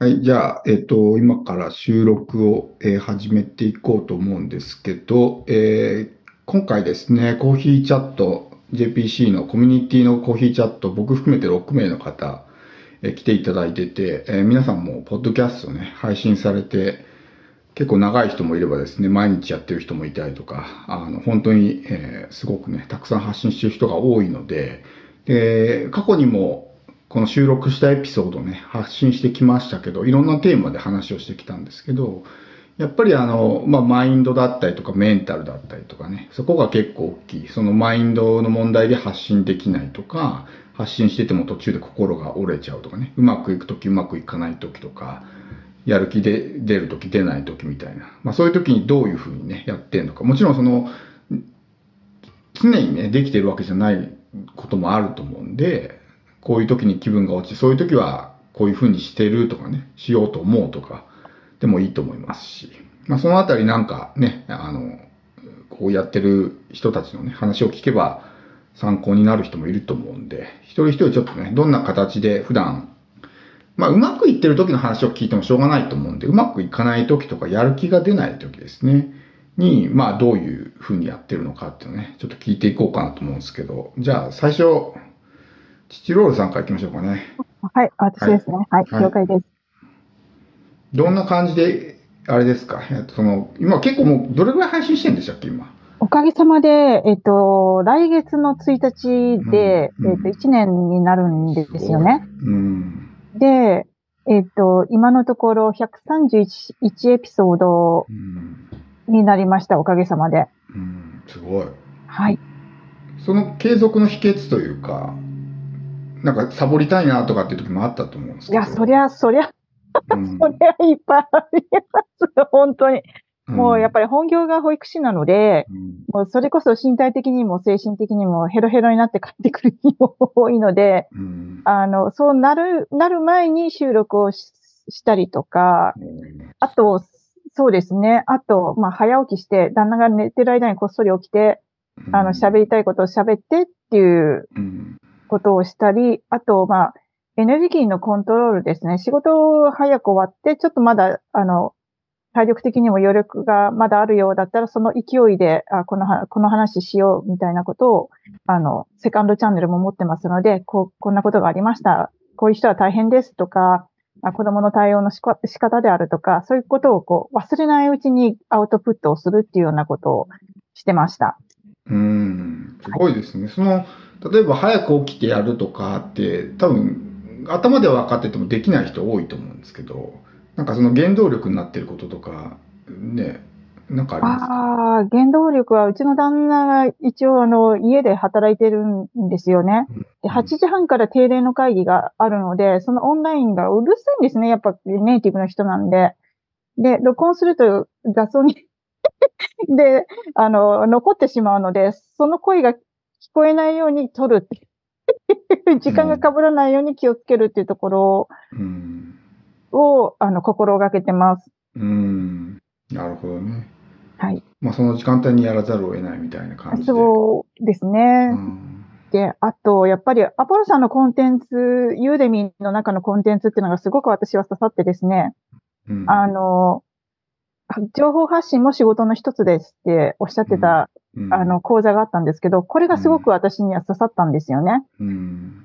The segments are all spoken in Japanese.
はい、じゃあ、今から収録を、始めていこうと思うんですけど、今回ですね、コーヒーチャット、JPC のコミュニティのコーヒーチャット、僕含めて6名の方、来ていただいてて、皆さんもポッドキャストをね、配信されて、結構長い人もいればですね、毎日やってる人もいたりとか、本当に、すごくね、たくさん発信してる人が多いので、過去にもこの収録したエピソードをね、発信してきましたけど、いろんなテーマで話をしてきたんですけど、やっぱりマインドだったりとかメンタルだったりとかね、そこが結構大きい。そのマインドの問題で発信できないとか、発信してても途中で心が折れちゃうとかね、うまくいくときうまくいかないときとか、やる気で出るとき出ないときみたいな。そういうときにどういうふうにね、やってんのか。もちろん常にね、できてるわけじゃないこともあると思うんで、こういう時に気分が落ち、そういう時はこういうふうにしてるとかね、しようと思うとかでもいいと思いますし、そのあたりなんかね、こうやってる人たちのね、話を聞けば参考になる人もいると思うんで、一人一人ちょっとね、どんな形で普段、うまくいってる時の話を聞いてもしょうがないと思うんで、うまくいかない時とか、やる気が出ない時ですね。に、どういうふうにやってるのかっていうのをね、ちょっと聞いていこうかなと思うんですけど、じゃあ、最初、チロールさんから行きましょうかね。 はい、私はい。 ですね。はい、 はい。 了解です。はい。 どんな感じで、あれですか、今結構もう、どれぐらい配信してるんでしたっけ、今。 おかげさまで、来月の1日うん、 で、 うん。 1年になるんですごい。 すよね。 うん、 で、今のところ131エピソードうん、 になりました。おかげさまで。 うん、すごい。 はい。 その継続の秘訣というか、なんかサボりたいなとかっていう時もあったと思うんですいや、 けど、 そうん、 りゃいっぱいあります。本当に。もうやっうん、 ぱり本業が保育士なので、 うん、 もうそれこそ身体的にも精神的にもヘロヘロになって帰ってくる日も多いので、 うん、 そうなる前に収録をしたりとか、 うん、 あと、そうですね。あと、早起きして、旦那が寝てる間にこっそり起きて、 うん、 喋りたいことを喋ってっていううん、 ことをしたり、あと、エネルギーのコントロールですね。仕事早く終わって、ちょっとまだ、体力的にも余力がまだあるようだったら、その勢いで、この話しようみたいなことを、セカンドチャンネルも持ってますので、こんなことがありました。こういう人は大変ですとか、子供の対応の仕方であるとか、そういうことを忘れないうちにアウトプットをするっていうようなことをしてました。 うん、すはい。 ごいですね。例えば早く起きてやるとかって、多分、頭では分かっててもできない人多いと思うんですけど、なんかその原動力になってることとか、ね、なんかありますか？ 原動力はうちの旦那が一応家で働いてるんですよね。で、 うん、 8時半から定例の会議があるので、そのオンラインがうるさいんですね。やっぱネイティブの人なんで。で、録音すると雑音にで、残ってしまうので、その声が聞こえないように取るっていう、時間が被らないように気をつけるっていうところうん、 を、心がけてます。 うん、なるほどね。 はい。 その時間帯にやらざるを得ないみたいな感じで。 そうですうね。 ん、 で、あと、やっぱり、アポロさんのコンテンツ、ユーデミの中のコンテンツっていうのがすごく私は刺さってですね、 うん、 あの、情報発信も仕事の一つですっておっしゃっうん、 てた、 うん、 講座があったんですけど、これがすごうん、 く私には刺さったんですよね。 うん、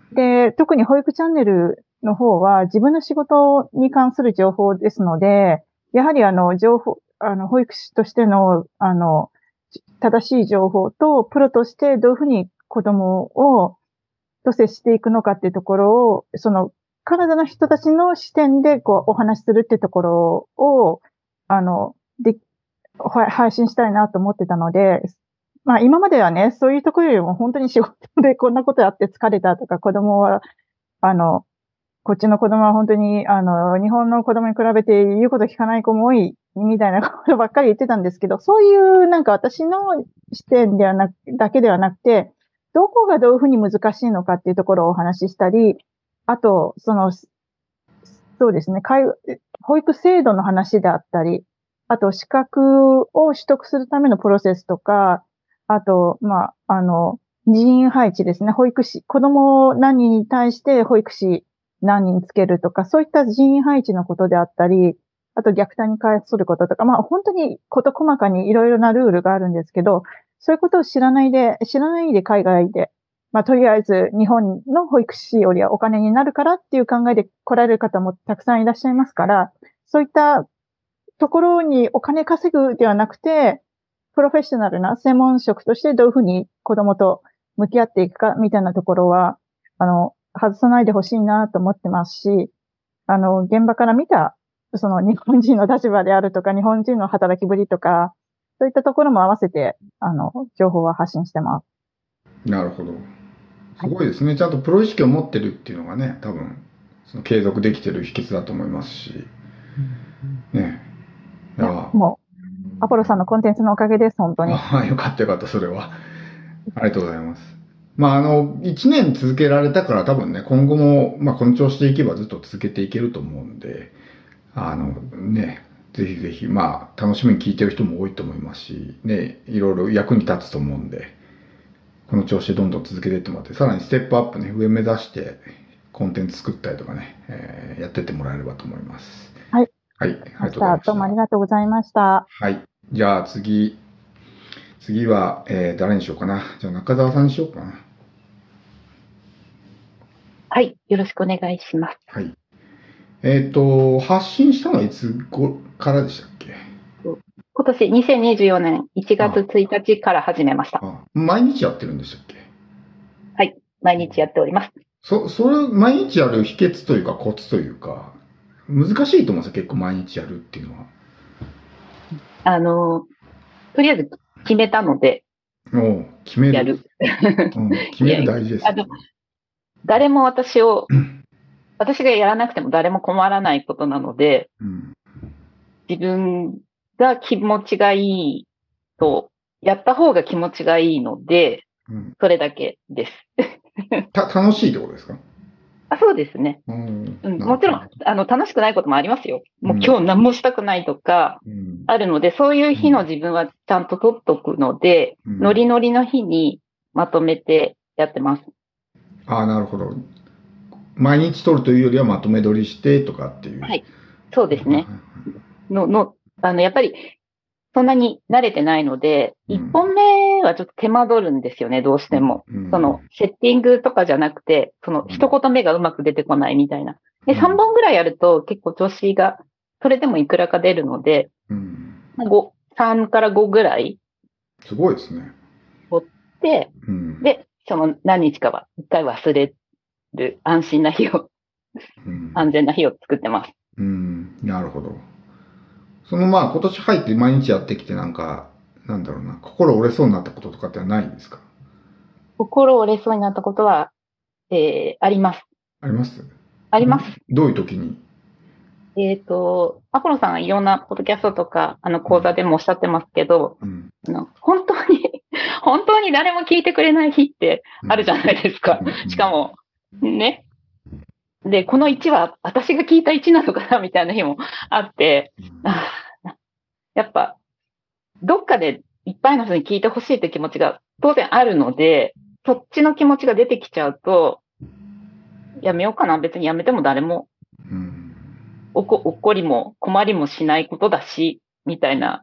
で、特に保育チャンネルの方は自分の仕事に関する情報ですので、やはり保育士としての、正しい情報と、プロとしてどういうふうに子供をと接していくのかっていうところを、カナダの人たちの視点でお話しするっていうところを、あの、で、配信したいなと思ってたので、今まではね、そういうところよりも本当に仕事でこんなことやって疲れたとか、子供は、あの、こっちの子供は本当に、日本の子供に比べて言うこと聞かない子も多い、みたいなことばっかり言ってたんですけど、そういうなんか私の視点ではなく、だけではなくて、どこがどういうふうに難しいのかっていうところをお話ししたり、あと、そうですね、保育制度の話であったり、あと資格を取得するためのプロセスとか、あと、人員配置ですね、子供何人に対して保育士何人つけるとか、そういった人員配置のことであったり、あと虐待に関することとか、本当に事細かにいろいろなルールがあるんですけど、そういうことを知らないで海外で、とりあえず日本の保育士よりはお金になるからっていう考えで来られる方もたくさんいらっしゃいますから、そういったところにお金稼ぐではなくて、プロフェッショナルな専門職としてどういうふうに子供と向き合っていくかみたいなところは、外さないでほしいなと思ってますし、現場から見た、その日本人の立場であるとか、日本人の働きぶりとか、そういったところも合わせて、情報は発信してます。 なるほど。すごいですね。ちゃんとプロ意識を持ってるっていうのがね、多分、その継続できてる秘訣だと思いますし。ね。いや、 もう、アポロさんのコンテンツのおかげです、本当に。 よかったよかった、それは。ありがとうございます。1年続けられたから多分ね、今後も、この調子でいけばずっと続けていけると思うんで、ね、ぜひぜひ、楽しみに聞いてる人も多いと思いますし、ね、いろいろ役に立つと思うんで、この調子でどんどん続けていってもらって、さらにステップアップね、上目指してコンテンツ作ったりとかね、やってってもらえればと思います。 はい。 はい、ありがとうございました。 どうもありがとうございました。 はい。じゃあ次は、誰にしようかな。じゃあ中澤さんにしようかな。 はい。よろしくお願いします。 はい。発信したのはいつからでしたっけ？ 今年2024年1月1日から始めました。 毎日やってるんでしたっけ？ はい。毎日やっております。 それ、毎日やる秘訣というかコツというか、難しいと思うんですよ、結構毎日やるっていうのは。 とりあえず決めたので、 決める。 やる。 決める大事です、ね。 誰も私がやらなくても誰も困らないことなので、自分が気持ちがいいと、やった方が気持ちがいいので、それだけです。 楽しいってことですか？ そうですね。もちろん、楽しくないこともありますよ。もう今日何もしたくないとか、あるので、そういう日の自分はちゃんと取っとくので、ノリノリの日にまとめてやってます。 なるほど。毎日取るというよりはまとめ取りしてとかっていう。 はい。そうですね。やっぱり、そんなに慣れてないので、1本目はちょっと手間取るんですよね、どうしても。セッティングとかじゃなくて、一言目がうまく出てこないみたいな。で、3本ぐらいやると結構調子が、それでもいくらか出るので、3から5ぐらい。 すごいですね。 取って、で、何日かは1回忘れる安心な日を、安全な日を作ってます。 なるほど。今年入って毎日やってきてなんだろうな、心折れそうになったこととかってないんですか？ 心折れそうになったことは、あります。 あります？ あります。 どういう時に？ アポロさんがいろんなポッドキャストとか、講座でもおっしゃってますけど、本当に誰も聞いてくれない日ってあるじゃないですか。しかも、ね。で、この1は私が聞いた1なのかなみたいな日もあって、やっぱ、どっかでいっぱいの人に聞いてほしいって気持ちが当然あるので、そっちの気持ちが出てきちゃうと、やめようかな。別にやめても誰も、怒りも困りもしないことだし、みたいな、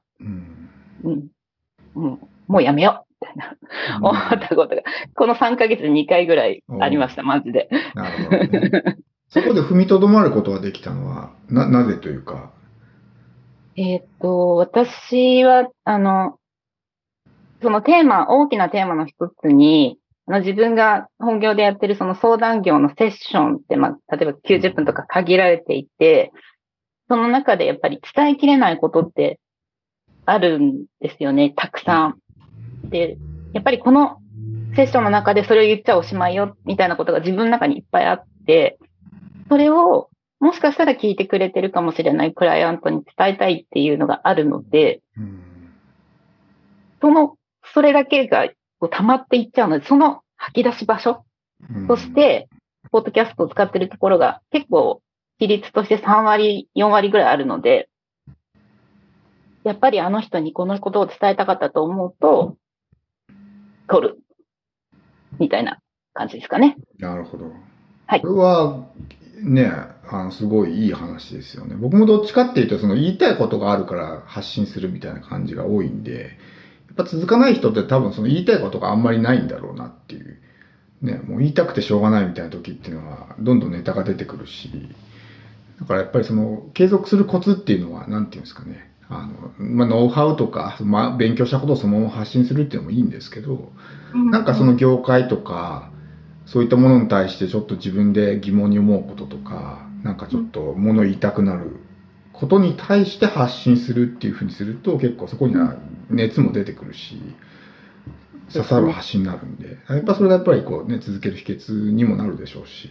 もうやめよう、みたいな、思ったことが、この3ヶ月で2回ぐらいありました、マジで。 なるほどね。そこで踏みとどまることができたのは、なぜというか。 私は、その大きなテーマの一つに、自分が本業でやってるその相談業のセッションって、例えば90分とか限られていて、その中でやっぱり伝えきれないことってあるんですよね、たくさん。で、やっぱりこのセッションの中でそれを言っちゃおしまいよ、みたいなことが自分の中にいっぱいあって、それをもしかしたら聞いてくれてるかもしれないクライアントに伝えたいっていうのがあるので、それだけが溜まっていっちゃうので、その吐き出し場所として、ポッドキャストを使ってるところが結構比率として3割、4割ぐらいあるので、やっぱりあの人にこのことを伝えたかったと思うと、取る。みたいな感じですかね。 なるほど。 はい。 それは、 ね、すごいいい話ですよね。僕もどっちかっていうと、その言いたいことがあるから発信するみたいな感じが多いんで、やっぱ続かない人って多分その言いたいことがあんまりないんだろうなっていう。ね、もう言いたくてしょうがないみたいな時っていうのは、どんどんネタが出てくるし、だからやっぱりその継続するコツっていうのは、なんていうんですかね。ノウハウとか、勉強したことをそのまま発信するっていうのもいいんですけど、なんかその業界とか、そういったものに対してちょっと自分で疑問に思うこととか、なんかちょっと物言いたくなることに対して発信するっていうふうにすると、結構そこには熱も出てくるし、刺さる発信になるんで、やっぱそれがやっぱりこうね、続ける秘訣にもなるでしょうし。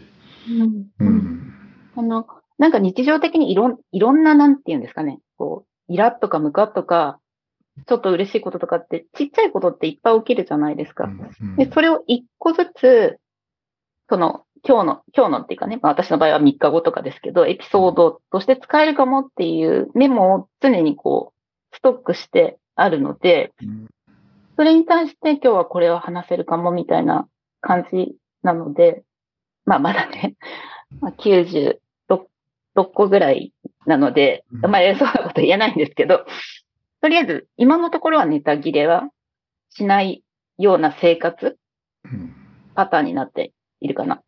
なんか日常的にいろんな、なんていうんですかね、こう、イラッとかムカッとか、ちょっと嬉しいこととかって、ちっちゃいことっていっぱい起きるじゃないですか。で、それを一個ずつ、その、今日のっていうかね、私の場合は3日後とかですけど、エピソードとして使えるかもっていうメモを常にこう、ストックしてあるので、それに対して今日はこれを話せるかもみたいな感じなので、まだね、96個ぐらいなので、偉そうなこと言えないんですけど、とりあえず今のところはネタ切れはしないような生活、パターンになっているかなと。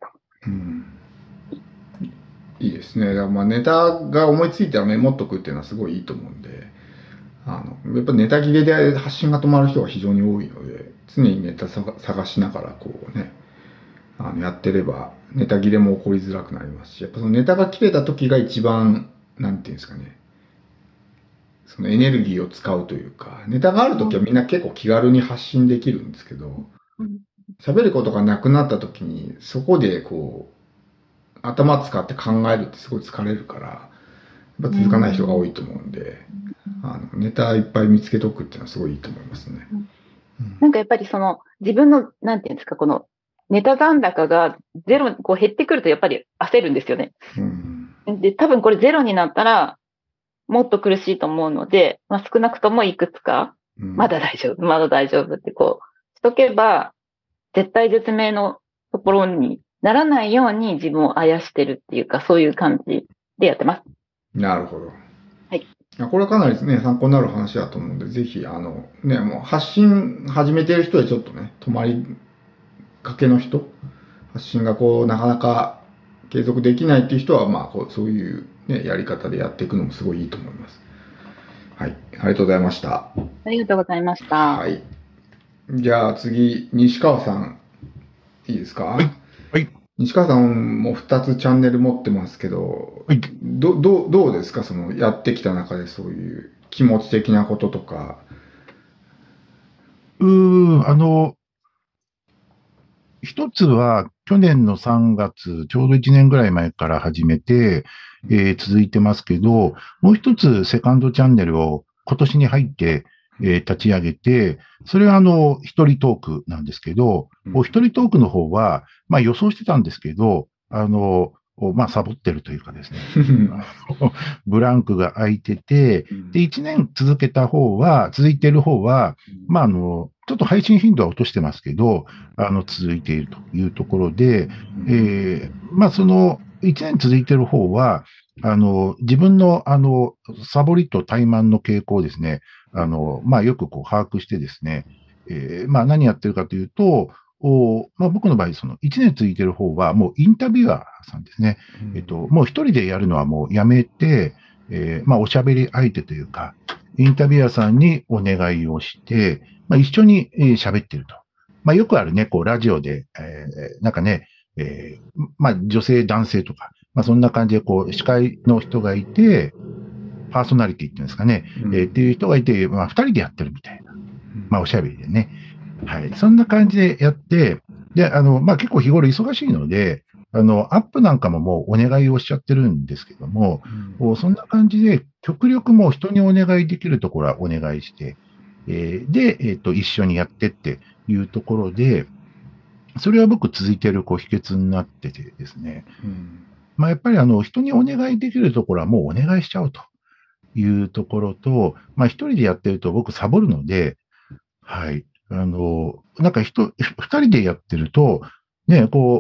いいですね。だからネタが思いついたらメモっとくっていうのはすごいいいと思うんで、やっぱネタ切れで発信が止まる人が非常に多いので、常にネタ探しながらこうね、やってればネタ切れも起こりづらくなりますし、やっぱそのネタが切れた時が一番、なんていうんですかね、そのエネルギーを使うというか、ネタがある時はみんな結構気軽に発信できるんですけど、喋ることがなくなった時に、そこでこう、頭使って考えるってすごい疲れるから、やっぱ続かない人が多いと思うんで、ネタいっぱい見つけとくっていうのはすごいいいと思いますね。 なんかやっぱりその自分の、なんていうんですか、このネタ残高がゼロ、こう減ってくるとやっぱり焦るんですよね。で、多分これゼロになったらもっと苦しいと思うので、少なくともいくつか、まだ大丈夫ってこう、しとけば、絶対絶命のところにならないように自分をあやしてるっていうか、そういう感じでやってます。 なるほど。 はい。 これはかなりね、参考になる話だと思うんで、ぜひ、もう発信始めてる人でちょっとね、止まりかけの人、発信がこう、なかなか継続できないっていう人は、そういうね、やり方でやっていくのもすごいいいと思います。はい。ありがとうございました。 ありがとうございました。 はい。じゃあ次、西川さん、いいですか？ はい。 西川さんも2つチャンネル持ってますけど、 はい、 どうですか？そのやってきた中でそういう気持ち的なこととか。 一つは去年の3月、ちょうど1年ぐらい前から始めて、続いてますけど、もう一つセカンドチャンネルを今年に入って、立ち上げて、それは一人トークなんですけど、一人トークの方は、予想してたんですけど、サボってるというかですね、ブランクが空いてて、で、1年続いてる方は、ちょっと配信頻度は落としてますけど、続いているというところで、その1年続いている方は、自分の、サボりと怠慢の傾向をですね、よくこう把握してですね、何やってるかというと、僕の場合、その1年続いている方は、もうインタビュアーさんですね。もう一人でやるのはもうやめて、おしゃべり相手というか、インタビュアーさんにお願いをして、一緒に喋ってると。よくあるね、こう、ラジオで、なんかね、女性、男性とか、そんな感じで、こう、司会の人がいて、パーソナリティっていうんですかね、っていう人がいて、二人でやってるみたいな。おしゃべりでね。はい。そんな感じでやって、で、結構日頃忙しいので、アップなんかももうお願いをしちゃってるんですけども、そんな感じで、極力もう人にお願いできるところはお願いして、で、一緒にやってっていうところで、それは僕続いているこう秘訣になっててですね、やっぱり人にお願いできるところはもうお願いしちゃうというところと、一人でやってると僕サボるので、はい。なんか二人でやってると、ね、こう、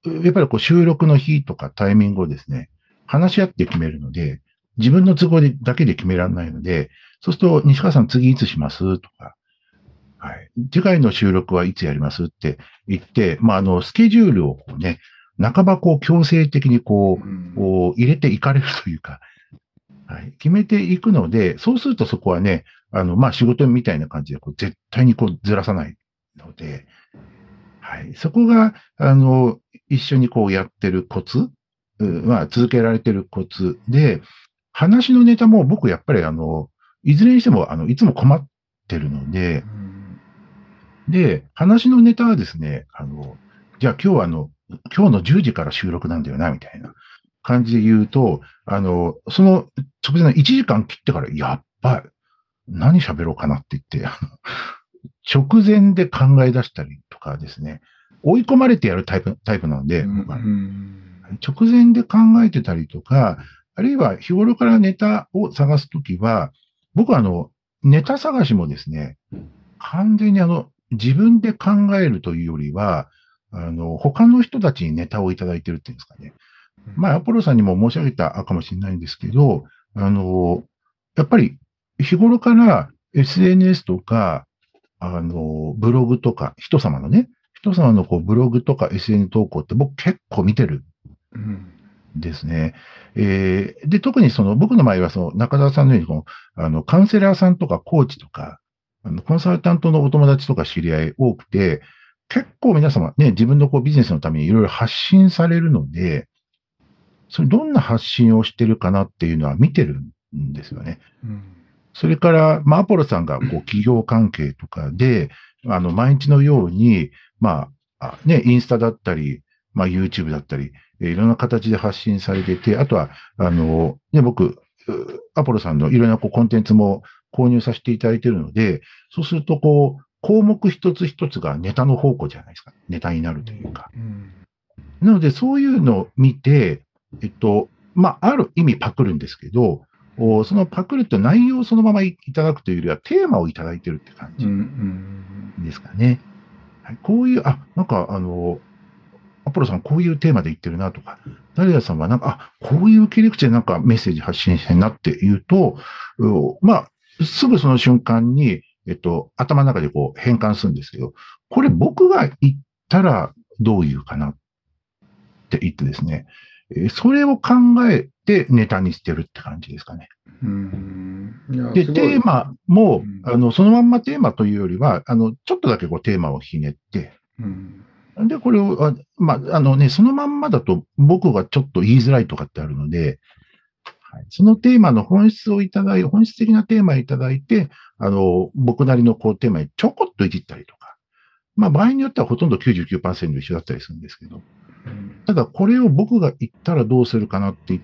やっぱりこう収録の日とかタイミングをですね、話し合って決めるので、自分の都合だけで決められないので、そうすると、西川さん次いつしますとか、はい。次回の収録はいつやりますって言って、スケジュールをこうね、半ばこう強制的にこう入れていかれるというか、はい。決めていくので、そうするとそこはね、仕事みたいな感じで、絶対にずらさないので、はい。そこが、一緒にやってるコツ、続けられてるコツで、話のネタも僕やっぱりいずれにしても、いつも困ってるので、で、話のネタはですね、じゃあ今日は今日の10時から収録なんだよな、みたいな感じで言うと、その直前の1時間切ってから、やっぱり何喋ろうかなって言って、直前で考え出したりとかですね、追い込まれてやるタイプなので、僕は直前で考えてたりとか、あるいは日頃からネタを探すときは、僕はネタ探しもですね、完全に自分で考えるというよりは、他の人たちにネタをいただいてるっていうんですかね。アポロさんにも申し上げたかもしれないんですけど、やっぱり日頃から SNS とか、ブログとか、人様のブログとか SNS 投稿って僕結構見てるんですね。で、特に僕の場合は中澤さんのようにカウンセラーさんとかコーチとか、コンサルタントのお友達とか知り合い多くて、結構皆様ね、自分のビジネスのためにいろいろ発信されるので、それどんな発信をしてるかなっていうのは見てるんですよね。それから、アポロさんが企業関係とかで、毎日のように、インスタだったり、YouTube だったり、いろんな形で発信されてて、あとは、僕、アポロさんのいろんなコンテンツも購入させていただいているので、そうすると項目一つ一つがネタの宝庫じゃないですか。ネタになるというか。なので、そういうのを見て、ある意味パクるんですけど、そのパクるって内容をそのままいただくというよりは、テーマをいただいてるって感じですかね。はい、こういう、アポロさんこういうテーマで言ってるなとか、ダリアさんはこういう切り口でメッセージ発信してるなって言うと、すぐその瞬間に、頭の中で変換するんですけど、これ僕が言ったらどう言うかなって言ってですね、それを考えてネタにしてるって感じですかね。で、テーマも、そのまんまテーマというよりは、ちょっとだけテーマをひねって、で、これを、そのまんまだと僕がちょっと言いづらいとかってあるので、はい、そのテーマの本質的なテーマをいただいて、僕なりのテーマにちょこっといじったりとか、場合によってはほとんど 99% 一緒だったりするんですけど、ただこれを僕が言ったらどうするかなって言って、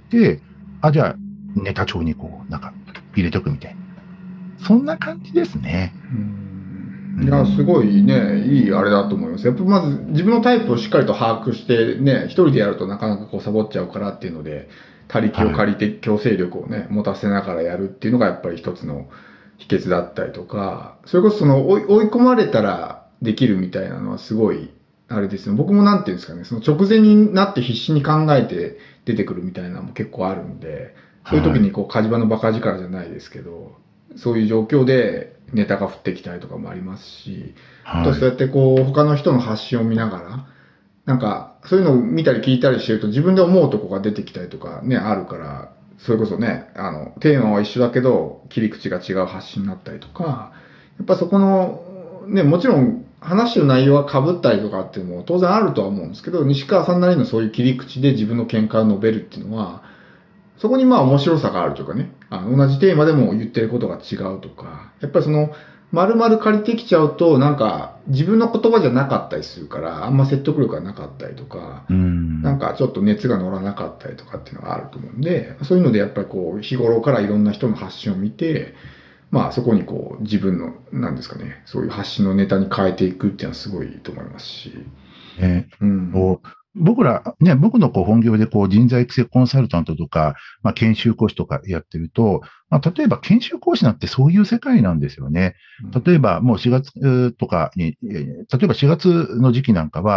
じゃあネタ帳に入れとくみたいな。そんな感じですね。 いや、すごいね、いいあれだと思います。やっぱまず自分のタイプをしっかりと把握してね、一人でやるとなかなかサボっちゃうからっていうので、他力を借りて強制力をね、持たせながらやるっていうのがやっぱり一つの秘訣だったりとか、それこそ追い込まれたらできるみたいなのはすごい、あれですね。僕もなんていうんですかね、その直前になって必死に考えて出てくるみたいなのも結構あるんで、そういう時に火事場のバカ力じゃないですけど、そういう状況でネタが降ってきたりとかもありますし、あとそうやって他の人の発信を見ながら、そういうのを見たり聞いたりしてると自分で思うとこが出てきたりとかね、あるから、それこそね、テーマは一緒だけど、切り口が違う発信になったりとか、やっぱそこの、ね、もちろん話してる内容は被ったりとかっていうのも当然あるとは思うんですけど、西川さんなりのそういう切り口で自分の見解を述べるっていうのは、そこに面白さがあるというかね、同じテーマでも言ってることが違うとか、やっぱり丸々借りてきちゃうと、自分の言葉じゃなかったりするから、あんま説得力がなかったりとか、ちょっと熱が乗らなかったりとかっていうのがあると思うんで、そういうのでやっぱり日頃からいろんな人の発信を見て、そこに自分の、なんですかね、そういう発信のネタに変えていくっていうのはすごいいいと思いますし。 僕の本業で人材育成コンサルタントとか、研修講師とかやってると、例えば研修講師なんてそういう世界なんですよね。例えばもう4月とかに、例えば4月の時期なんかは、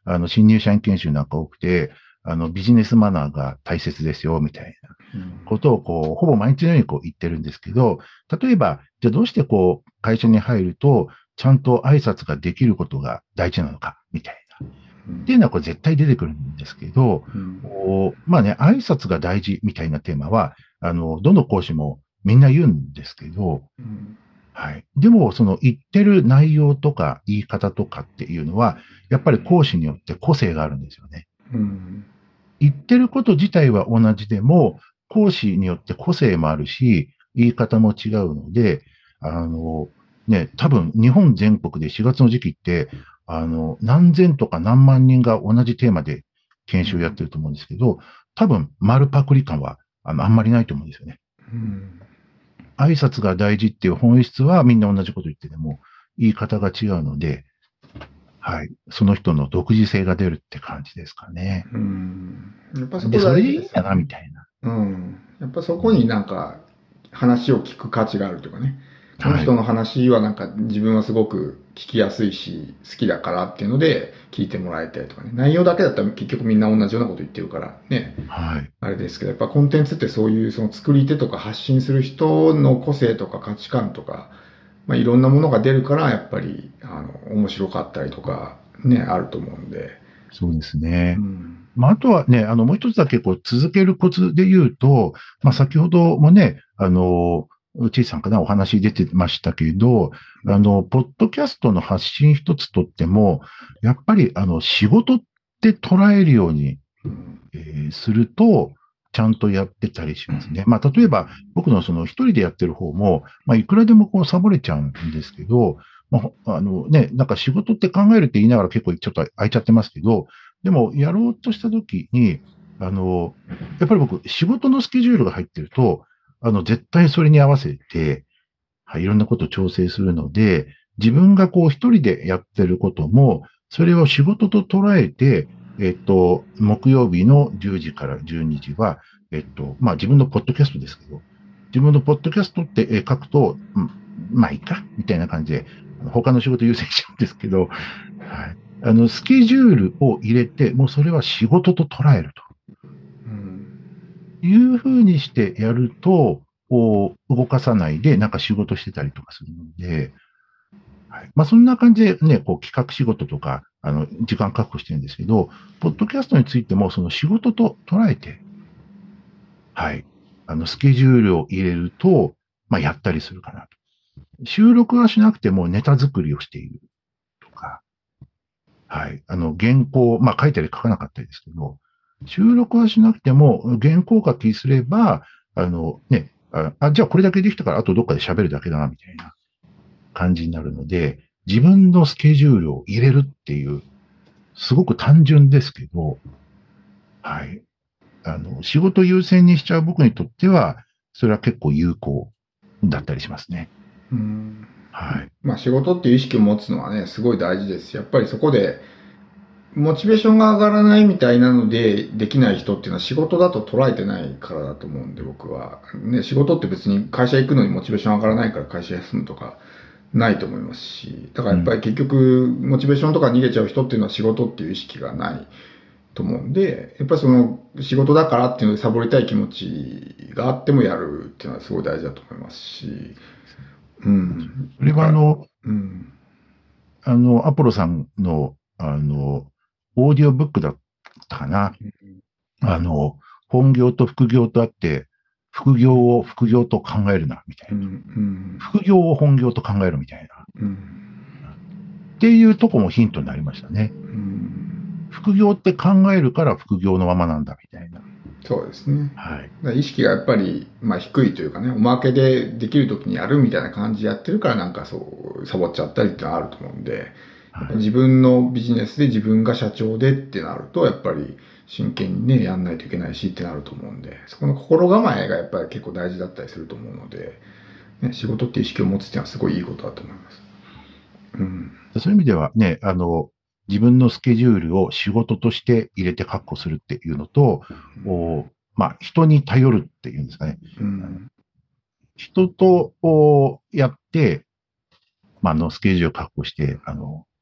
新入社員研修なんか多くて、ビジネスマナーが大切ですよ、みたいなことを、ほぼ毎日のように言ってるんですけど、例えば、じゃあどうして会社に入ると、ちゃんと挨拶ができることが大事なのか、みたいな。っていうのは絶対出てくるんですけど、まあね、挨拶が大事みたいなテーマは、どの講師もみんな言うんですけど、はい。でも、その言ってる内容とか言い方とかっていうのは、やっぱり講師によって個性があるんですよね。言ってること自体は同じでも、講師によって個性もあるし、言い方も違うので、多分日本全国で4月の時期って、何千とか何万人が同じテーマで研修をやってると思うんですけど、多分丸パクリ感はあんまりないと思うんですよね。挨拶が大事っていう本質はみんな同じこと言ってても、言い方が違うので、はい。その人の独自性が出るって感じですかね。 やっぱそこで、それでいいんだな、みたいな。 やっぱそこになんか話を聞く価値があるというかね。この人の話はなんか自分はすごく聞きやすいし、好きだからっていうので聞いてもらいたいとかね。内容だけだったら結局みんな同じようなこと言ってるからね。あれですけど、やっぱコンテンツってそういうその作り手とか発信する人の個性とか価値観とか、いろんなものが出るから、やっぱり、面白かったりとか、ね、あると思うんで。 そうですね。あとはね、もう一つだけ続けるコツで言うと、先ほどもね、ちいさんかな、お話出てましたけど、ポッドキャストの発信一つとっても、やっぱり、仕事って捉えるように、すると、ちゃんとやってたりしますね。例えば、僕のその一人でやってる方も、いくらでもサボれちゃうんですけど、なんか仕事って考えるって言いながら結構ちょっと空いちゃってますけど、でもやろうとしたときに、やっぱり僕、仕事のスケジュールが入ってると、絶対それに合わせて、はい、いろんなことを調整するので、自分が一人でやってることも、それを仕事と捉えて、木曜日の10時から12時は、自分のポッドキャストですけど、自分のポッドキャストって書くと、いいか、みたいな感じで、他の仕事優先しちゃうんですけど、はい。スケジュールを入れて、もうそれは仕事と捉えると。いうふうにしてやると、動かさないで、なんか仕事してたりとかするので、はい。そんな感じでね、企画仕事とか、時間確保してるんですけど、ポッドキャストについても、その仕事と捉えて、はい。スケジュールを入れると、やったりするかなと。収録はしなくてもネタ作りをしているとか、はい。原稿、書いたり書かなかったりですけど、収録はしなくても、原稿書きすれば、じゃあこれだけできたから、あとどっかで喋るだけだな、みたいな感じになるので、自分のスケジュールを入れるっていう、すごく単純ですけど、はい。仕事優先にしちゃう僕にとっては、それは結構有効だったりしますね。 はい。仕事っていう意識を持つのはね、すごい大事ですし、やっぱりそこで、モチベーションが上がらないみたいなので、できない人っていうのは仕事だと捉えてないからだと思うんで、僕は。ね、仕事って別に会社行くのにモチベーション上がらないから会社休むとか、ないと思いますし、だからやっぱり結局、モチベーションとか逃げちゃう人っていうのは仕事っていう意識がないと思うんで、やっぱりその仕事だからっていうのでサボりたい気持ちがあってもやるっていうのはすごい大事だと思いますし、 それはアポロさんの、オーディオブックだったかな。本業と副業とあって、副業を副業と考えるな、みたいな。副業を本業と考えるみたいな。っていうとこもヒントになりましたね。副業って考えるから副業のままなんだ、みたいな。 そうですね。 はい。 意識がやっぱり、低いというかね、おまけでできるときにやるみたいな感じでやってるからなんかそうサボっちゃったりってのはあると思うんで、自分のビジネスで自分が社長でってなるとやっぱり真剣にねやんないといけないしってなると思うんで、そこの心構えがやっぱり結構大事だったりすると思うので、ね、仕事って意識を持つっていうのはすごいいいことだと思います。 そういう意味ではね、自分のスケジュールを仕事として入れて確保するっていうのと、人に頼るっていうんですかね。人とやって、スケジュールを確保して、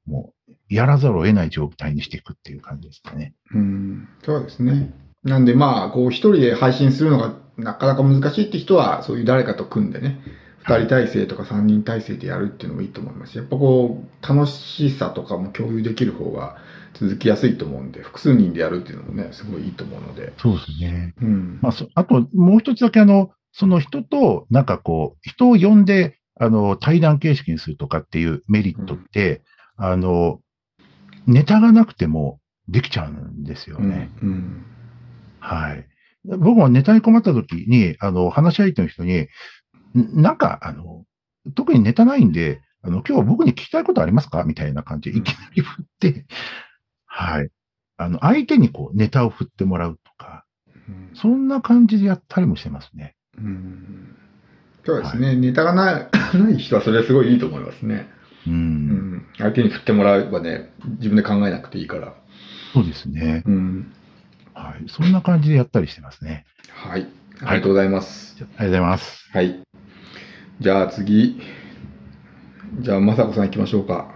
もう、やらざるを得ない状態にしていくっていう感じですかね。 そうですね。なんでこう一人で配信するのがなかなか難しいって人は、そういう誰かと組んでね、2人体制とか3人体制でやるっていうのもいいと思いますし、やっぱこう、楽しさとかも共有できる方が続きやすいと思うんで、複数人でやるっていうのもね、すごいいいと思うので。 そうですね。あと、もう一つだけその人と、なんかこう、人を呼んで、対談形式にするとかっていうメリットって、ネタがなくてもできちゃうんですよね。はい。僕もネタに困った時に、話し相手の人に、なんか、特にネタないんで、今日は僕に聞きたいことありますかみたいな感じでいきなり振って、はい。相手にこう、ネタを振ってもらうとか、そんな感じでやったりもしてますね。 そうですね。はい、ネタがない人はそれはすごいいいと思いますね。相手に振ってもらえばね、自分で考えなくていいから。 そうですね。はい。そんな感じでやったりしてますね。 はい。ありがとうございます。 ありがとうございます。 はい。じゃあ次。じゃあ、まさこさん行きましょうか。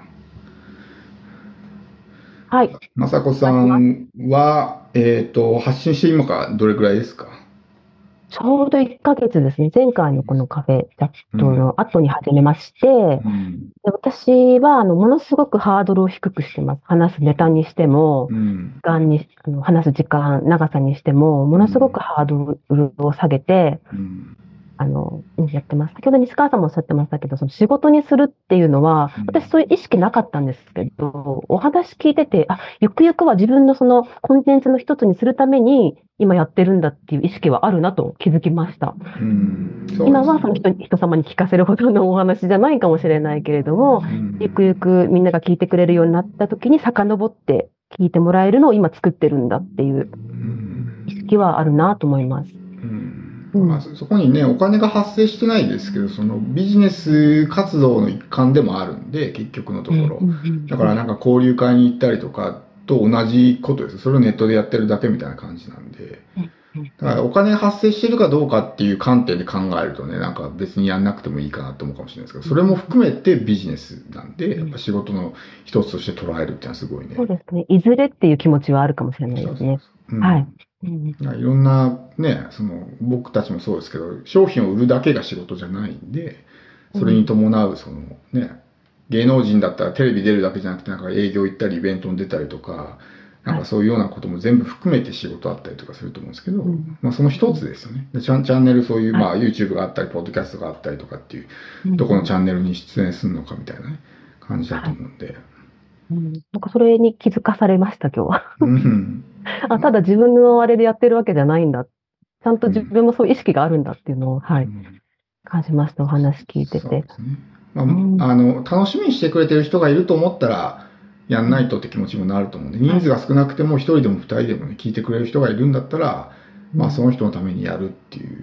はい。 まさこさんは、発信して今からどれくらいですか？ ちょうど1ヶ月ですね。前回のこのカフェチャットの後に始めまして、で私はものすごくハードルを低くしてます。話すネタにしても、話す時間、長さにしても、ものすごくハードルを下げて、やってます。先ほど西川さんもおっしゃってましたけど、その仕事にするっていうのは、私そういう意識なかったんですけど、お話聞いてて、ゆくゆくは自分のそのコンテンツの一つにするために、今やってるんだっていう意識はあるなと気づきました。今はその人様に聞かせるほどのお話じゃないかもしれないけれども、ゆくゆくみんなが聞いてくれるようになった時に遡って聞いてもらえるのを今作ってるんだっていう意識はあるなと思います。 そこにね、お金が発生してないですけど、そのビジネス活動の一環でもあるんで、結局のところ。だからなんか交流会に行ったりとかと同じことです。それをネットでやってるだけみたいな感じなんで。だからお金が発生してるかどうかっていう観点で考えるとね、なんか別にやんなくてもいいかなと思うかもしれないですけど、それも含めてビジネスなんで、やっぱ仕事の一つとして捉えるっていうのはすごいね。 そうですね。いずれっていう気持ちはあるかもしれないですね。はい。 いろんなね、僕たちもそうですけど、商品を売るだけが仕事じゃないんで、それに伴う芸能人だったらテレビ出るだけじゃなくて、なんか営業行ったりイベントに出たりとか、なんかそういうようなことも全部含めて仕事あったりとかすると思うんですけど、その一つですよね。チャンネルそういう、YouTube があったり、ポッドキャストがあったりとかっていう、どこのチャンネルに出演するのかみたいなね、感じだと思うんで。 なんかそれに気づかされました、今日は。ただ自分のあれでやってるわけじゃないんだ。ちゃんと自分もそういう意識があるんだっていうのを、感じました、お話聞いてて。 楽しみにしてくれてる人がいると思ったら、やんないとって気持ちもなると思うんで、人数が少なくても1人でも2人でもね、聞いてくれる人がいるんだったら、その人のためにやるっていう、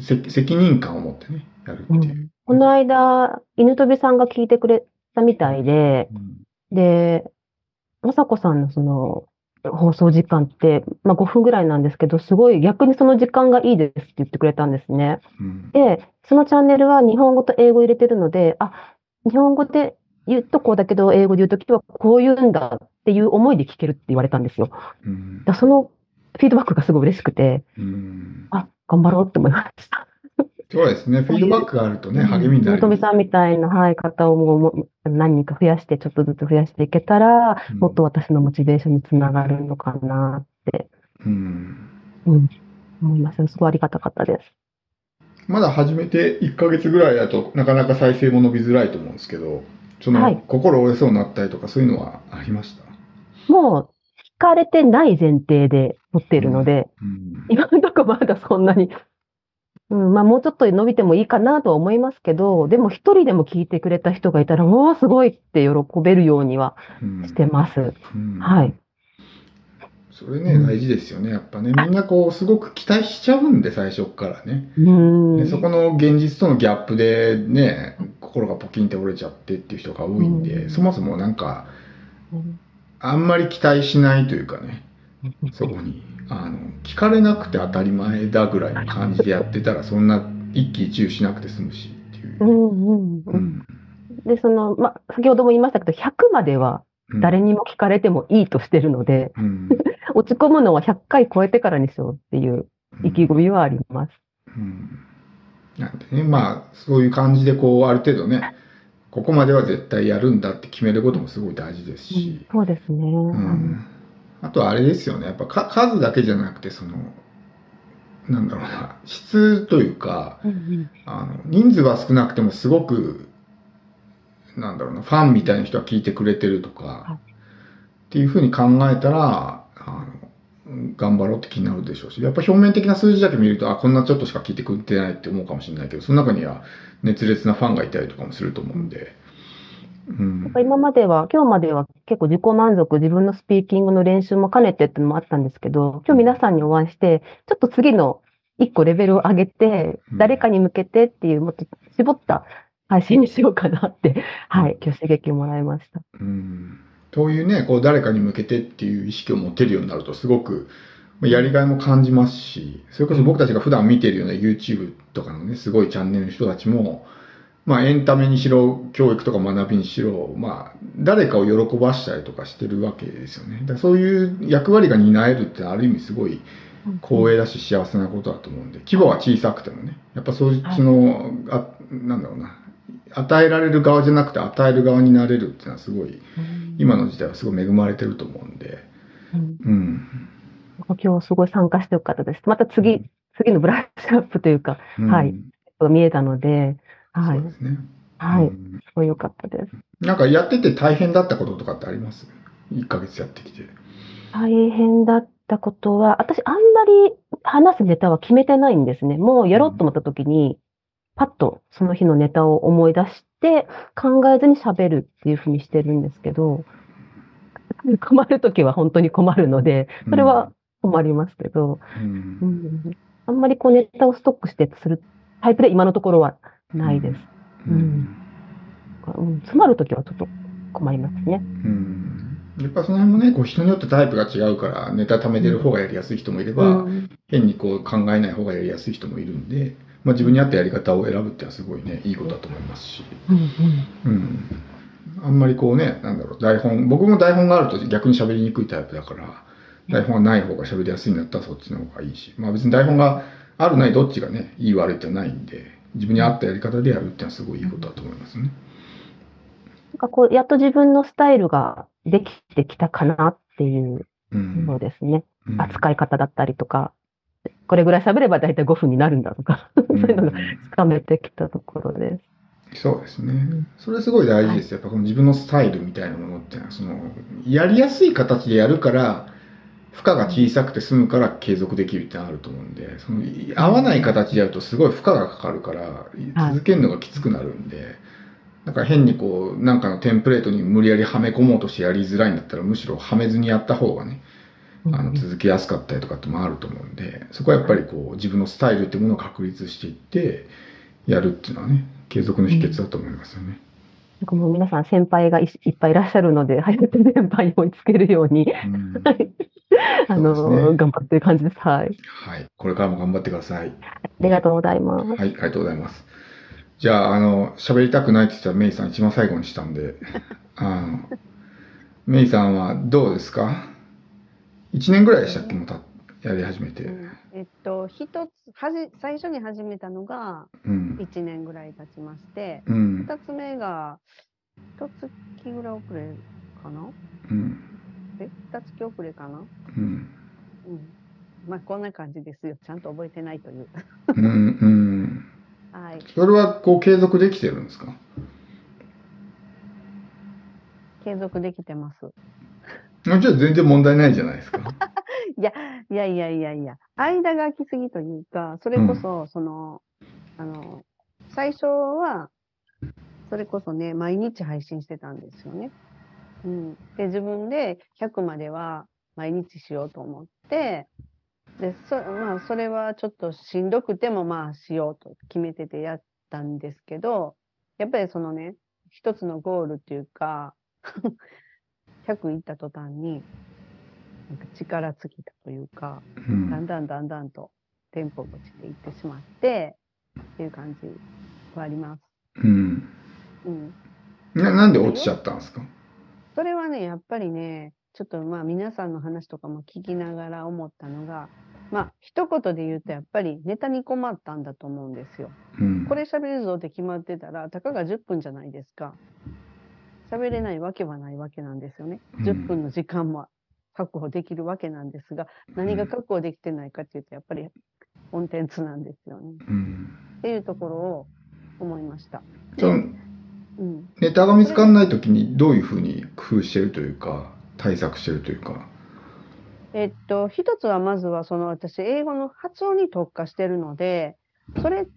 責任感を持ってね、やるっていう。 この間、犬飛さんが聞いてくれたみたいで、で、まさこさんのその放送時間って、5分ぐらいなんですけど、すごい逆にその時間がいいですって言ってくれたんですね。で、そのチャンネルは日本語と英語入れてるので、日本語で言うとこうだけど、英語で言うときはこう言うんだっていう思いで聞けるって言われたんですよ。そのフィードバックがすごい嬉しくて、頑張ろうって思いました。 そうですね。フィードバックがあるとね、励みになる。 本富さんみたいな、方をもう何人か増やして、ちょっとずつ増やしていけたら、もっと私のモチベーションにつながるのかなって、思います。すごいありがたかったです。 まだ始めて1ヶ月ぐらいだとなかなか再生も伸びづらいと思うんですけど、心折れそうになったりとかそういうのはありました？ もう、惹かれてない前提で撮っているので、今のところまだそんなに、もうちょっと伸びてもいいかなとは思いますけど、でも一人でも聞いてくれた人がいたら、もうすごいって喜べるようにはしてます。はい。 それね、大事ですよね。やっぱね、みんなすごく期待しちゃうんで、最初からね。そこの現実とのギャップでね、心がポキンって折れちゃってっていう人が多いんで、そもそもなんか、あんまり期待しないというかね、そこに。聞かれなくて当たり前だぐらいの感じでやってたら、そんな一喜一憂しなくて済むしっていう。 で、先ほども言いましたけど、100までは誰にも聞かれてもいいとしてるので、落ち込むのは100回超えてからにしようっていう意気込みはあります。 なんでね、まあ、そういう感じで、こう、ある程度ね、ここまでは絶対やるんだって決めることもすごい大事ですし。 そうですね。 あとはあれですよね、やっぱ数だけじゃなくて、なんだろうな、質というか、人数は少なくてもすごく、なんだろうな、ファンみたいな人は聞いてくれてるとか、っていうふうに考えたら、頑張ろうって気になるでしょうし、やっぱ表面的な数字だけ見ると、こんなちょっとしか聞いてくれてないって思うかもしれないけど、その中には熱烈なファンがいたりとかもすると思うんで。 今までは、今日までは結構自己満足、自分のスピーキングの練習も兼ねてっていうのもあったんですけど、今日皆さんにお会いして、ちょっと次の一個レベルを上げて、誰かに向けてっていう、もっと絞った配信にしようかなって、今日刺激もらいました。 そういうね、こう誰かに向けてっていう意識を持てるようになると、すごくやりがいも感じますし、それこそ僕たちが普段見てるような YouTube とかのね、すごいチャンネルの人たちも、エンタメにしろ、教育とか学びにしろ、誰かを喜ばしたりとかしてるわけですよね。だからそういう役割が担えるってある意味すごい光栄だし幸せなことだと思うんで、規模は小さくてもね、やっぱそっちの、なんだろうな、与えられる側じゃなくて与える側になれるっていうのはすごい、今の時代はすごい恵まれてると思うんで。 今日すごい参加してよかったです。また次のブラッシュアップというか、見えたので、 そうですね。 すごい良かったです。 なんかやってて大変だったこととかってあります？ 1 ヶ月やってきて。 大変だったことは、私あんまり話すネタは決めてないんですね。もうやろうと思った時に、パッとその日のネタを思い出して、考えずに喋るっていうふうにしてるんですけど、困る時は本当に困るので、それは困りますけど、あんまりこうネタをストックしてするタイプで今のところはないです。詰まるときはちょっと困りますね。 やっぱその辺もね、こう人によってタイプが違うから、ネタ貯めてる方がやりやすい人もいれば、変にこう考えない方がやりやすい人もいるんで、自分に合ったやり方を選ぶっていうのはすごいね、いいことだと思いますし。あんまりこうね、なんだろう、僕も台本があると逆に喋りにくいタイプだから、台本がない方が喋りやすいんだったらそっちの方がいいし、別に台本があるないどっちがね、いい悪いってないんで、自分に合ったやり方でやるっていうのはすごいいいことだと思いますね。 やっと自分のスタイルができてきたかなっていうのですね。扱い方だったりとか、これぐらい喋れば大体5分になるんだとか、そういうのがつかめてきたところです。 そうですね。それすごい大事です。やっぱこの自分のスタイルみたいなものっていうのは、やりやすい形でやるから、負荷が小さくて済むから継続できるってのあると思うんで、合わない形でやるとすごい負荷がかかるから、続けるのがきつくなるんで、なんか変にこう、なんかのテンプレートに無理やりはめ込もうとしてやりづらいんだったら、むしろはめずにやった方がね、続けやすかったりとかってもあると思うんで、そこはやっぱりこう、自分のスタイルっていうものを確立していって、やるっていうのはね、継続の秘訣だと思いますよね。 なんかもう皆さん先輩がいっぱいいらっしゃるので、早く先輩に追いつけるように、頑張ってる感じです。はい。 これからも頑張ってください。 ありがとうございます。 ありがとうございます。じゃあ、喋りたくないって言ったらメイさん一番最後にしたんで、メイさんはどうですか？1年ぐらいでしたっけ、もうやり始めて。 最初に始めたのが1年ぐらい経ちまして、2つ目が1月ぐらい遅れかな、2月遅れかな、こんな感じですよ。ちゃんと覚えてないという。 それはこう継続できてるんですか？ 継続できてます。 じゃあ全然問題ないじゃないですか。 いや、間が空きすぎというか、それこそ、最初は、それこそね、毎日配信してたんですよね。で、自分で100までは毎日しようと思って、で、それはちょっとしんどくてもしようと決めててやったんですけど、やっぱりそのね、一つのゴールっていうか、100いった途端に、なんか力尽きたというか、だんだんとテンポが落ちていってしまって、っていう感じはあります。 なんで落ちちゃったんですか？ それはね、やっぱりね、ちょっとまあ皆さんの話とかも聞きながら思ったのが、まあ一言で言うとやっぱりネタに困ったんだと思うんですよ。これ喋るぞって決まってたら、たかが10分じゃないですか。喋れないわけはないわけなんですよね。10分の時間も確保できるわけなんですが、何が確保できてないかっていうと、やっぱりコンテンツなんですよね。っていうところを思いました。 ネタが見つからないときにどういうふうに工夫してるというか、対策してるというか。 一つはまずは私、英語の発音に特化してるので、それって、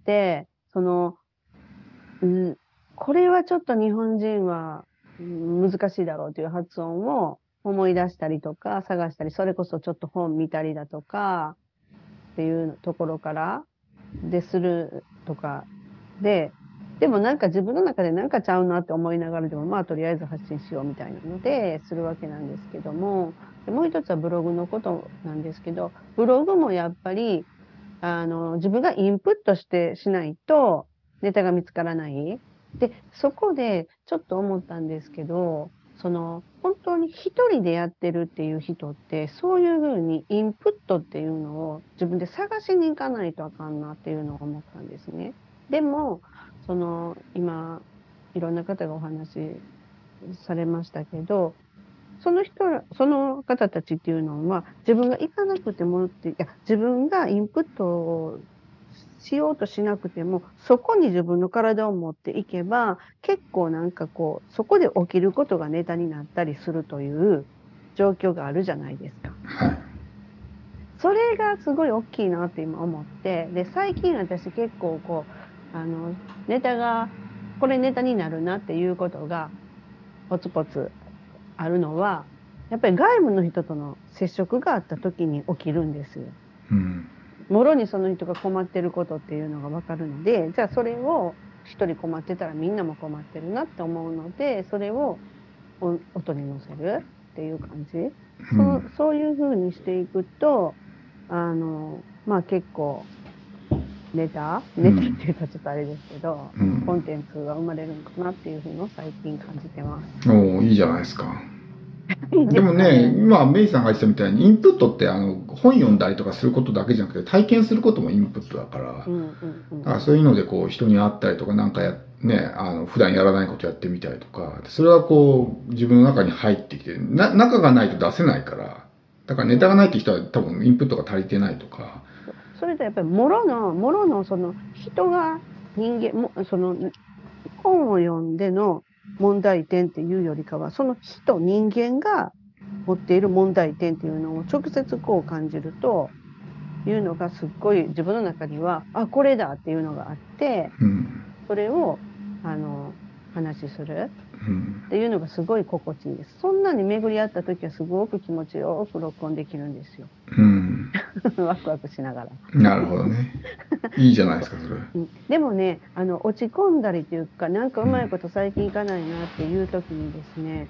これはちょっと日本人は難しいだろうという発音を思い出したりとか、探したり、それこそちょっと本見たりだとか、っていうところからでするとかで、でもなんか自分の中でなんかちゃうなって思いながらでも、まあとりあえず発信しようみたいなのでするわけなんですけども、もう一つはブログのことなんですけど、ブログもやっぱり、自分がインプットしてしないとネタが見つからない。で、そこでちょっと思ったんですけど、本当に一人でやってるっていう人って、そういうふうにインプットっていうのを自分で探しに行かないとあかんなっていうのを思ったんですね。でも、今、いろんな方がお話しされましたけど、その方たちっていうのは、自分が行かなくても自分がインプットをしようとしなくても、そこに自分の体を持っていけば、結構なんかそこで起きることがネタになったりするという状況があるじゃないですか。それがすごい大きいなって今思って、で、最近私結構ネタが、これネタになるなっていうことが、ポツポツあるのは、やっぱり外部の人との接触があった時に起きるんですよ。もろにその人が困ってることっていうのがわかるので、じゃあそれを一人困ってたらみんなも困ってるなって思うので、それを音に乗せるっていう感じ。そういう風にしていくと、まあ結構、ネタっていうかちょっとあれですけど、コンテンツが生まれるのかなっていうのを最近感じてます。 いいじゃないですか。でもね、今、メイさんが言ってたみたいに、インプットって本読んだりとかすることだけじゃなくて、体験することもインプットだから、だからそういうので人に会ったりとか、なんか普段やらないことやってみたりとか、それは自分の中に入ってきて、中がないと出せないから、だからネタがないって人は多分インプットが足りてないとか。 それとやっぱり、もろの人が人間も、本を読んでの問題点っていうよりかは、その人間が持っている問題点っていうのを直接感じるというのがすっごい自分の中には、これだっていうのがあって、それを話するっていうのがすごい心地いいです。そんなに巡り合った時はすごく気持ちよく録音できるんですよ。ワクワクしながら。 なるほどね。いいじゃないですか、それ。 でもね、落ち込んだりというか、なんかうまいこと最近いかないなっていう時にですね、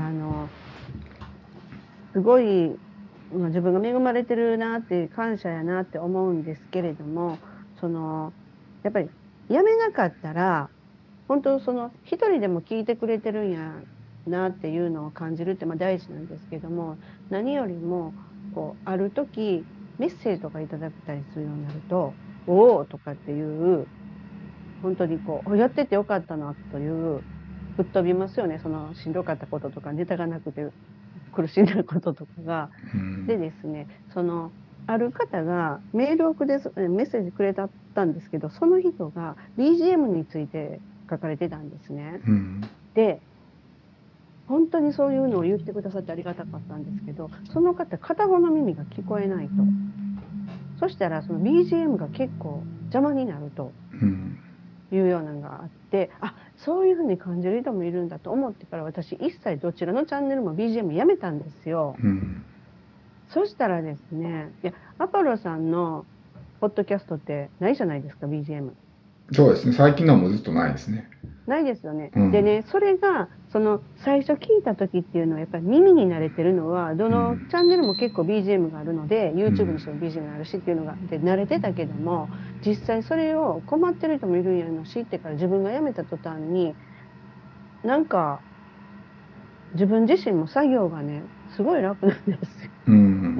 すごい、自分が恵まれてるなって感謝やなって思うんですけれども、やっぱりやめなかったら、本当一人でも聞いてくれてるんやなっていうのを感じるって大事なんですけども、何よりもある時メッセージとかいただけたりするようになると、おおとかっていう本当にやっててよかったなという吹っ飛びますよね。しんどかったこととかネタがなくて苦しんでることとかが、でですね、ある方がメーセージくれたんですけど、その人が BGM について書かれてたんですね。で、本当にそういうのを言ってくださってありがたかったんですけど、その方、片方の耳が聞こえないと。そしたら、BGM が結構邪魔になるというようなのがあって、そういうふうに感じる人もいるんだと思ってから、私、一切どちらのチャンネルも BGM やめたんですよ。そしたらですね、アポロさんのポッドキャストってないじゃないですか、BGM。 そうですね、最近のはもうずっとないですね。 ないですよね。でね、それが、最初聞いた時っていうのは、やっぱり耳に慣れてるのは、どのチャンネルも結構 BGM があるので、YouTube にしても BGM があるしっていうのが、で、慣れてたけども、実際それを困ってる人もいるんやの知ってから自分が辞めた途端に、なんか、 自分自身も作業がね、すごい楽なんですよ。 うん。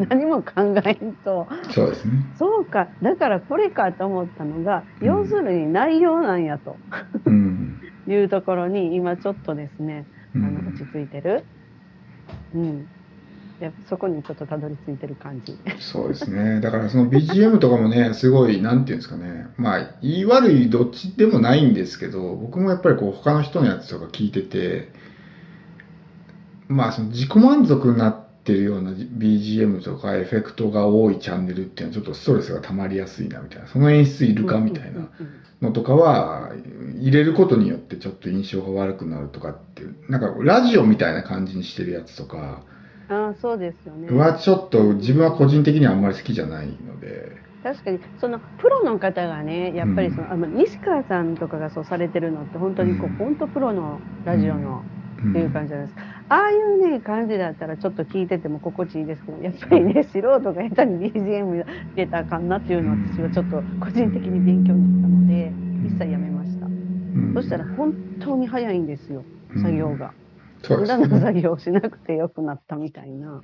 何も考えんと。 そうですね。 そうか、だからこれかと思ったのが、 うん要するに内容なんやとうん。 いうところに、今ちょっとですね、 うん落ち着いてる。うん。で、そこにちょっとたどり着いてる感じ。 そうですね。だからその BGM とかもね、すごい、なんていうんですかね。まあ、言い悪いどっちでもないんですけど、僕もやっぱりこう、他の人のやつとか聞いてて、まあ、その自己満足になってるような BGM とかエフェクトが多いチャンネルっていうのはちょっとストレスが溜まりやすいなみたいな、その演出いるかみたいなのとかは、入れることによってちょっと印象が悪くなるとかっていう、なんかラジオみたいな感じにしてるやつとか、 ああ、そうですよね。 はちょっと自分は個人的にはあんまり好きじゃないので。 確かに、そのプロの方がね、やっぱり西川さんとかがそうされてるのって、本当にこう、本当プロのラジオのっていう感じじゃないですか。ああいうね、感じだったらちょっと聞いてても心地いいですけど、やっぱりね、素人が下手に BGM 入れたらあかんなっていうのは私はちょっと個人的に勉強になったので、一切やめました。そしたら本当に早いんですよ、作業が。無駄な作業をしなくてよくなったみたいな。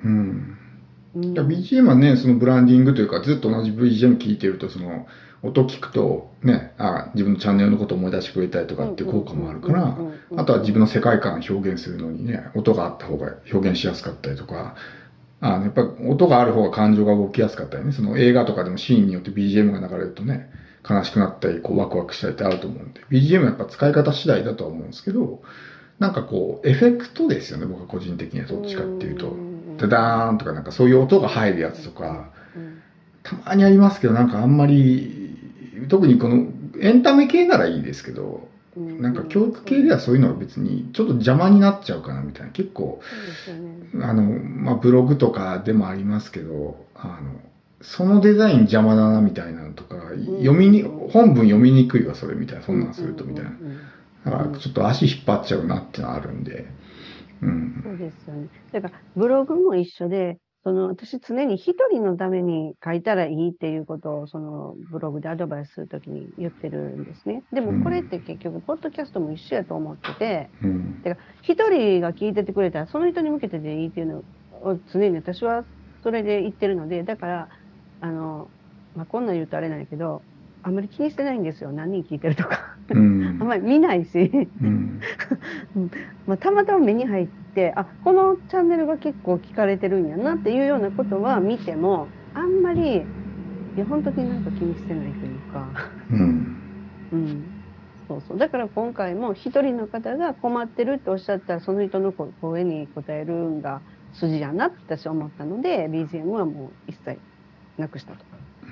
BGM はね、そのブランディングというか、ずっと同じ BGM 聴いてると、その音聞くとね、自分のチャンネルのことを思い出してくれたりとかっていう効果もあるから、あとは自分の世界観を表現するのにね、音があった方が表現しやすかったりとか、やっぱ音がある方が感情が動きやすかったりね、その映画とかでもシーンによって BGM が流れるとね、悲しくなったり、こうワクワクしたりってあると思うんで、BGM はやっぱ使い方次第だとは思うんですけど、なんかこう、エフェクトですよね、僕は個人的にはどっちかっていうと。ダダーンとかなんかそういう音が入るやつとか、たまにありますけど、なんかあんまり、特にこのエンタメ系ならいいですけど、なんか教育系ではそういうのは別にちょっと邪魔になっちゃうかなみたいな、結構、ブログとかでもありますけど、そのデザイン邪魔だなみたいなのとか、本文読みにくいわ、それみたいな、そんなんするとみたいな。だからちょっと足引っ張っちゃうなっていうのはあるんで。 そうですよね。だからブログも一緒で、私常に一人のために書いたらいいっていうことを、そのブログでアドバイスするときに言ってるんですね。でもこれって結局、ポッドキャストも一緒やと思ってて、だから一人が聞いててくれたら、その人に向けてでいいっていうのを常に私はそれで言ってるので、だから、こんなん言うとあれなんやけど、あんまり気にしてないんですよ。何人聞いてるとか。あんまり見ないし。たまたま目に入って、このチャンネルが結構聞かれてるんやなっていうようなことは見ても、あんまり、本当になんか気にしてないというか。そうそう。だから今回も一人の方が困ってるっておっしゃったら、その人の声に答えるんが筋やなって私は思ったので、BGM はもう一切なくしたと。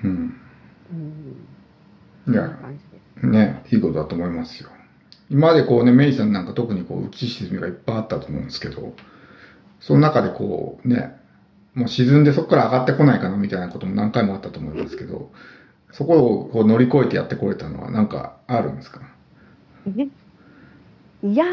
いや、ね、いいことだと思いますよ。今までこうね、メイさんなんか特にこう浮き沈みがいっぱいあったと思うんですけど、その中でこうね、もう沈んでそこから上がってこないかなみたいなことも何回もあったと思いますけど、そこをこう乗り越えてやってこれたのは何かあるんですか？ いや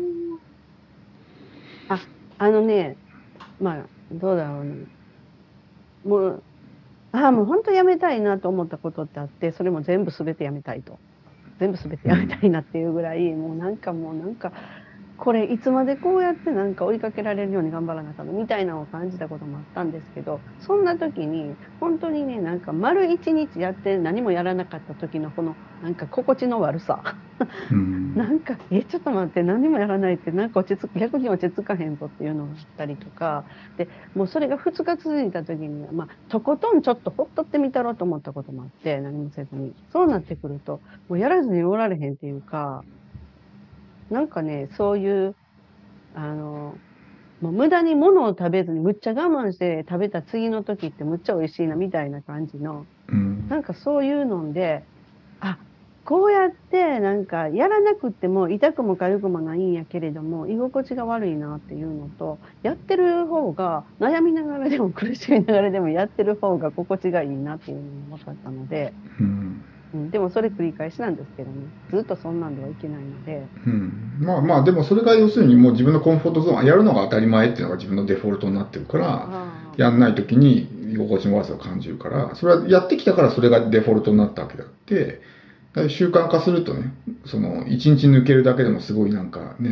ー、どうだろうね。もう本当やめたいなと思ったことってあって、それも全部全てやめたいと。全部全てやめたいなっていうぐらい、もうなんか、これいつまでこうやってなんか追いかけられるように頑張らなかったのみたいなのを感じたこともあったんですけど、そんな時に、本当にね、なんか丸一日やって何もやらなかった時のこの、なんか心地の悪さ。なんか、ちょっと待って、何もやらないって、なんか逆に落ち着かへんぞっていうのがあったりとか、で、もうそれが2日続いた時には、とことんちょっとほっとってみたろうと思ったこともあって、何もせずに。そうなってくると、もうやらずにおられへんっていうか、なんかね、そういう、もう無駄に物を食べずにむっちゃ我慢して食べた次の時ってむっちゃ美味しいなみたいな感じの、なんかそういうので、こうやってなんかやらなくっても痛くも痒くもないんやけれども居心地が悪いなっていうのと、やってる方が悩みながらでも苦しみながらでもやってる方が心地がいいなっていうのが分かったので、でもそれ繰り返しなんですけどね、ずっとそんなんではいけないので、 でもそれが要するにもう自分のコンフォートゾーン、やるのが当たり前っていうのが自分のデフォルトになってるから、やんない時に居心地の悪さを感じるから、それはやってきたからそれがデフォルトになったわけであって、習慣化するとね、その1日抜けるだけでもすごいなんかね、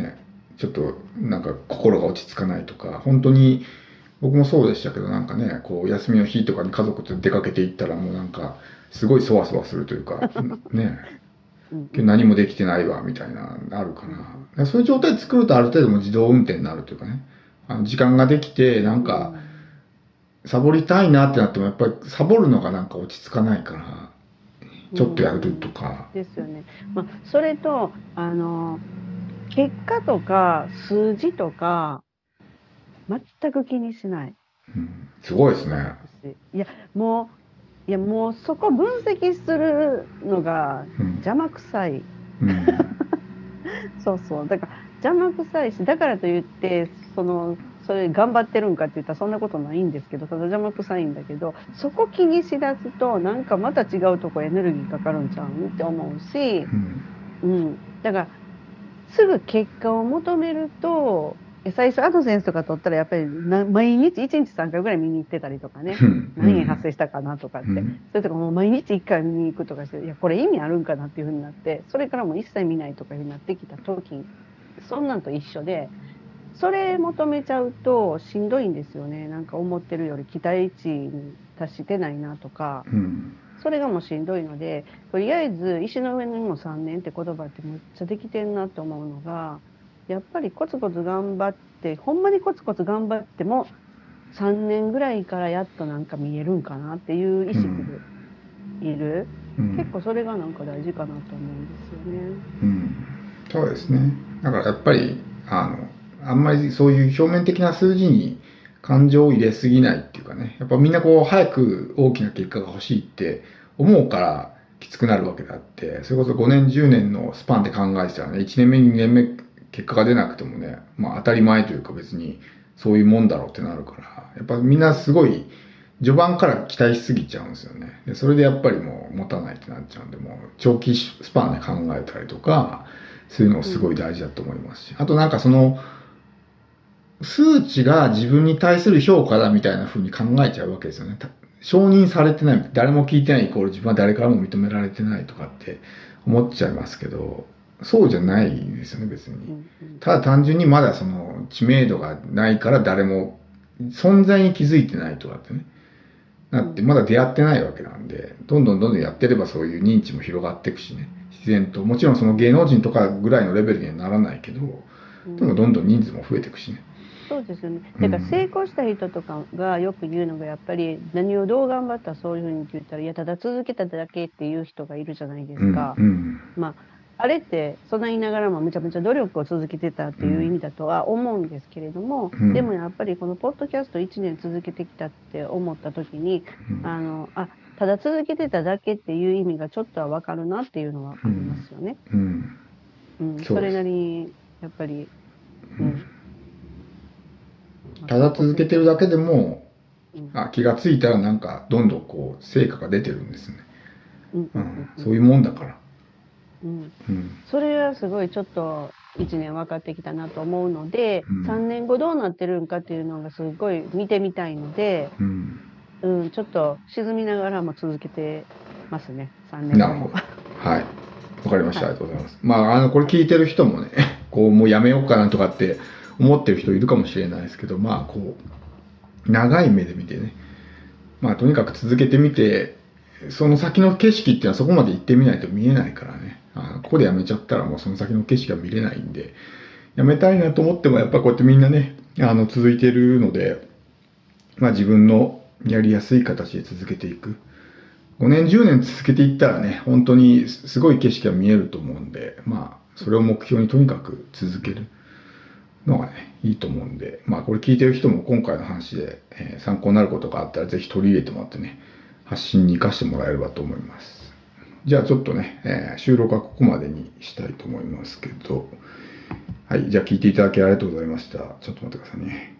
ちょっとなんか心が落ち着かないとか、本当に僕もそうでしたけど、なんかね、こう休みの日とかに家族と出かけていったらもうなんかすごいそわそわするというか、ね、今日何もできてないわみたいなあるかな。そういう状態作るとある程度も自動運転になるというかね、時間ができてなんかサボりたいなってなってもやっぱりサボるのがなんか落ち着かないから、ちょっとやるとか。 ですよね。まあ、それと結果とか数字とか全く気にしない。 すごいですね。 いやもうそこ分析するのが邪魔くさい。そうそう。だから邪魔くさいし、だからといってそれ頑張ってるんかって言ったらそんなことないんですけど、ただ邪魔くさいんだけど、そこ気にしだすとなんかまた違うとこエネルギーかかるんちゃうんって思うし、だからすぐ結果を求めると、最初アドセンスとか取ったらやっぱり毎日1日3回ぐらい見に行ってたりとかね、何円発生したかなとかって、それとかもう毎日1回見に行くとかして、いやこれ意味あるんかなっていうふうになって、それからもう一切見ないとかいうふうになってきた時、そんなんと一緒で、それ求めちゃうとしんどいんですよね。なんか思ってるより期待値に達してないなとか、それがもうしんどいので、とりあえず石の上にも3年って言葉ってめっちゃできてんなと思うのが、やっぱりコツコツ頑張って、ほんまにコツコツ頑張っても3年ぐらいからやっとなんか見えるんかなっていう意識でいる、結構それがなんか大事かなと思うんですよね。 そうですね。だからやっぱりあんまりそういう表面的な数字に感情を入れすぎないっていうかね、やっぱみんなこう早く大きな結果が欲しいって思うからきつくなるわけであって、それこそ5年10年のスパンで考えてたらね、1年目2年目結果が出なくてもね、まあ当たり前というか別にそういうもんだろうってなるから、やっぱみんなすごい序盤から期待しすぎちゃうんですよね。でそれでやっぱりもう持たないってなっちゃうんで、もう長期スパンで考えたりとか、そういうのすごい大事だと思いますし、あとなんかその数値が自分に対する評価だみたいな風に考えちゃうわけですよね。承認されてない、誰も聞いてないイコール自分は誰からも認められてないとかって思っちゃいますけど、そうじゃないですよね、別に。ただ単純にまだその知名度がないから誰も存在に気づいてないとかってね。だってまだ出会ってないわけなんで、どんどんやってればそういう認知も広がっていくしね、自然と。もちろんその芸能人とかぐらいのレベルにはならないけど、でもどんどん人数も増えていくしね。 そうですよね。だから成功した人とかがよく言うのが、やっぱり何をどう頑張ったらそういうふうに言ったら、いやただ続けただけっていう人がいるじゃないですか。まああれってそんな言いながらもめちゃめちゃ努力を続けてたっていう意味だとは思うんですけれども、でもやっぱりこのポッドキャスト1年続けてきたって思った時に、ただ続けてただけっていう意味がちょっとは分かるなっていうのはありますよね。それなりにやっぱり、 ただ続けてるだけでも、気がついたらなんかどんどんこう成果が出てるんですね。そういうもんだから。 それはすごいちょっと1年分かってきたなと思うので、3年後どうなってるんかっていうのがすごい見てみたいので、ちょっと沈みながらも続けてますね、3年後。 なるほど。はい。わかりました。ありがとうございます。まあ、これ聞いてる人もね、こう、もうやめようかなとかって思ってる人いるかもしれないですけど、まあ、こう、長い目で見てね、まあ、とにかく続けてみて、その先の景色っていうのはそこまで行ってみないと見えないからね、ここでやめちゃったらもうその先の景色が見れないんで、やめたいなと思ってもやっぱこうやってみんなね、続いてるので、まあ自分のやりやすい形で続けていく。5年、10年続けていったらね、本当にすごい景色が見えると思うんで、まあ、それを目標にとにかく続けるのがね、いいと思うんで、まあこれ聞いてる人も今回の話で、参考になることがあったらぜひ取り入れてもらってね、発信に生かしてもらえればと思います。じゃあちょっとね、収録はここまでにしたいと思いますけど、はい、じゃあ聞いていただきありがとうございました。ちょっと待ってくださいね。